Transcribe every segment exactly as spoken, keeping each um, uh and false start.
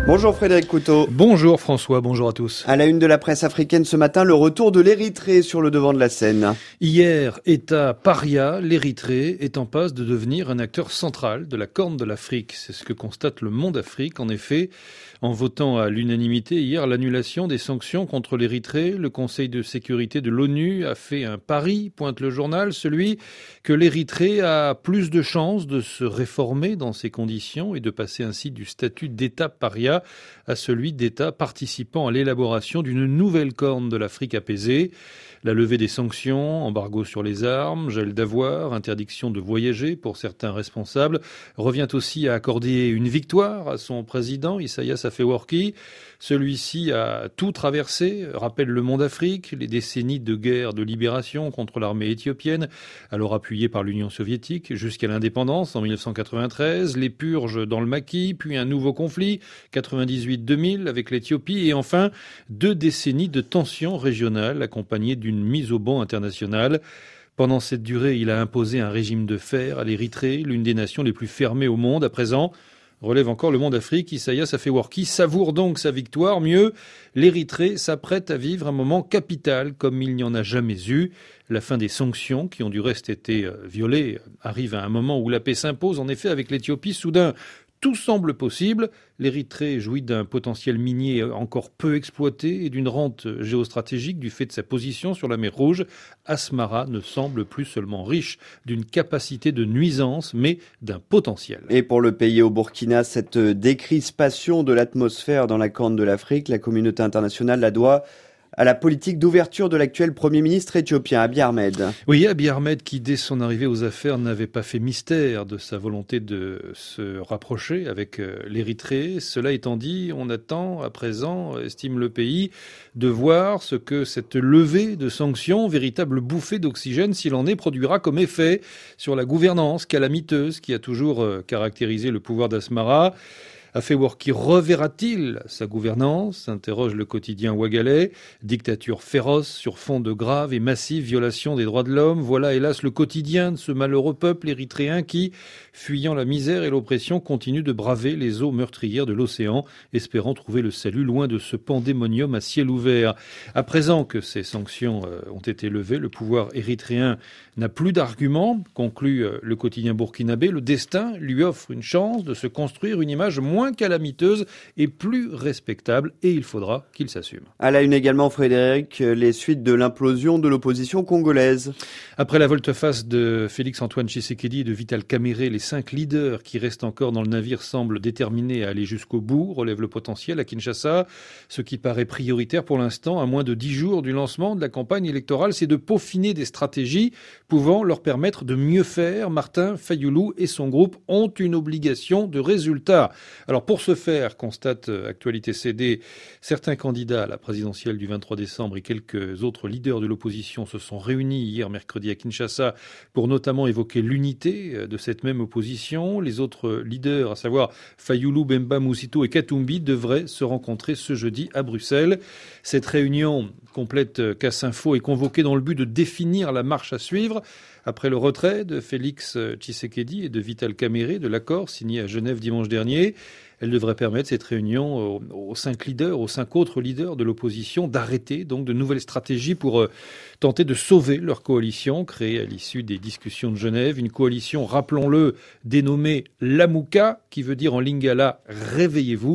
Bonjour Frédéric Couteau. Bonjour François, bonjour à tous. À la une de la presse africaine ce matin, le retour de l'Érythrée sur le devant de la scène. Hier, État paria, l'Érythrée est en passe de devenir un acteur central de la Corne de l'Afrique. C'est ce que constate le Monde Afrique. En effet, en votant à l'unanimité hier l'annulation des sanctions contre l'Érythrée, le Conseil de sécurité de l'ONU a fait un pari, pointe le journal, celui que l'Érythrée a plus de chances de se réformer dans ces conditions et de passer ainsi du statut d'État paria à celui d'État participant à l'élaboration d'une nouvelle corne de l'Afrique apaisée. La levée des sanctions, embargo sur les armes, gel d'avoirs, interdiction de voyager pour certains responsables, revient aussi à accorder une victoire à son président, Isaias Afewerki. Celui-ci a tout traversé, rappelle le Monde Afrique, les décennies de guerre de libération contre l'armée éthiopienne, alors appuyée par l'Union soviétique, jusqu'à l'indépendance en dix-neuf cent quatre-vingt-treize, les purges dans le Maquis, puis un nouveau conflit, quatre-vingt-dix-huit deux mille avec l'Éthiopie, et enfin deux décennies de tensions régionales accompagnées d'une une mise au ban internationale. Pendant cette durée, il a imposé un régime de fer à l'Érythrée, l'une des nations les plus fermées au monde. À présent, relève encore le Monde Afrique, Isaias Afewerki savoure donc sa victoire. Mieux, l'Érythrée s'apprête à vivre un moment capital comme il n'y en a jamais eu. La fin des sanctions, qui ont du reste été violées, arrive à un moment où la paix s'impose. En effet, avec l'Éthiopie, soudain, tout semble possible. L'Érythrée jouit d'un potentiel minier encore peu exploité et d'une rente géostratégique du fait de sa position sur la mer Rouge. Asmara ne semble plus seulement riche d'une capacité de nuisance, mais d'un potentiel. Et pour le pays au Burkina, cette décrispation de l'atmosphère dans la Corne de l'Afrique, la communauté internationale la doit à la politique d'ouverture de l'actuel Premier ministre éthiopien, Abiy Ahmed. Oui, Abiy Ahmed qui, dès son arrivée aux affaires, n'avait pas fait mystère de sa volonté de se rapprocher avec l'Érythrée. Cela étant dit, on attend à présent, estime le pays, de voir ce que cette levée de sanctions, véritable bouffée d'oxygène, s'il en est, produira comme effet sur la gouvernance calamiteuse qui a toujours caractérisé le pouvoir d'Asmara. Afewerki reverra-t-il sa gouvernance, s'interroge le quotidien ouagalais. Dictature féroce sur fond de graves et massives violations des droits de l'homme. Voilà hélas le quotidien de ce malheureux peuple érythréen qui, fuyant la misère et l'oppression, continue de braver les eaux meurtrières de l'océan, espérant trouver le salut loin de ce pandémonium à ciel ouvert. À présent que ces sanctions ont été levées, le pouvoir érythréen n'a plus d'arguments, conclut le quotidien burkinabé. Le destin lui offre une chance de se construire une image moins moins calamiteuse et plus respectable, et il faudra qu'il s'assume. À la une également, Frédéric, les suites de l'implosion de l'opposition congolaise. Après la volte-face de Félix-Antoine Tshisekedi et de Vital Kamerhe, les cinq leaders qui restent encore dans le navire semblent déterminés à aller jusqu'au bout, relève le potentiel à Kinshasa. Ce qui paraît prioritaire pour l'instant, à moins de dix jours du lancement de la campagne électorale, c'est de peaufiner des stratégies pouvant leur permettre de mieux faire. Martin Fayulu et son groupe ont une obligation de résultat. Alors pour ce faire, constate Actualité C D, certains candidats à la présidentielle du vingt-trois décembre et quelques autres leaders de l'opposition se sont réunis hier mercredi à Kinshasa pour notamment évoquer l'unité de cette même opposition. Les autres leaders, à savoir Fayulu, Bemba, Moussito et Katumbi, devraient se rencontrer ce jeudi à Bruxelles. Cette réunion complète Casse Info est convoquée dans le but de définir la marche à suivre après le retrait de Félix Tshisekedi et de Vital Kamerhe de l'accord signé à Genève dimanche dernier. Elle devrait permettre cette réunion aux, aux cinq leaders, aux cinq autres leaders de l'opposition d'arrêter donc de nouvelles stratégies pour euh, tenter de sauver leur coalition créée à l'issue des discussions de Genève. Une coalition, rappelons-le, dénommée Lamuka, qui veut dire en lingala « réveillez-vous »,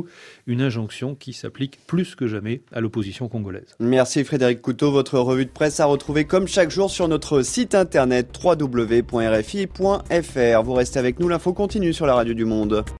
une injonction qui s'applique plus que jamais à l'opposition congolaise. Merci Frédéric Couteau. Votre revue de presse à retrouver comme chaque jour sur notre site internet w w w point r f i point f r. Vous restez avec nous, l'info continue sur la radio du Monde.